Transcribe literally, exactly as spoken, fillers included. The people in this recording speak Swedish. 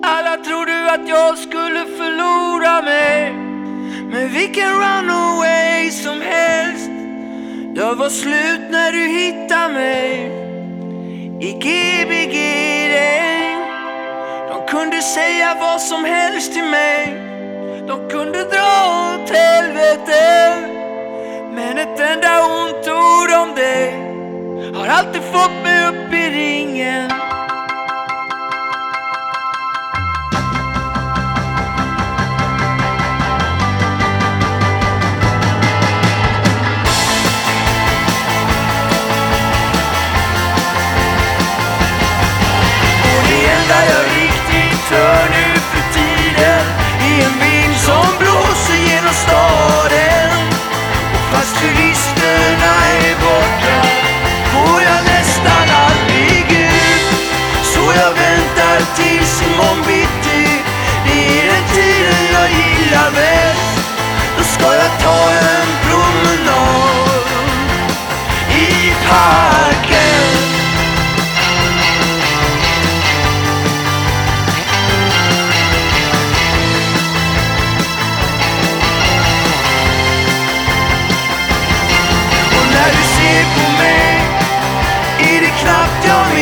Alla trodde att jag skulle förlora mig, men vilken runaway som helst. Jag var slut när du hittade mig i G B G. De kunde säga vad som helst till mig, de kunde dra åt helvete, men ett enda ont ord om dig har alltid fått mig upp i ringen. Och det enda jag riktigt hör nu för tiden är en vind som blåser genom staden. Och fast turisterna är borta får jag nästan aldrig ut, så jag väntar tills imorgon bitti. Det är den tiden jag gillar bäst. Då ska jag ta en promenad i parken. Och när du ser på mig är det knappt jag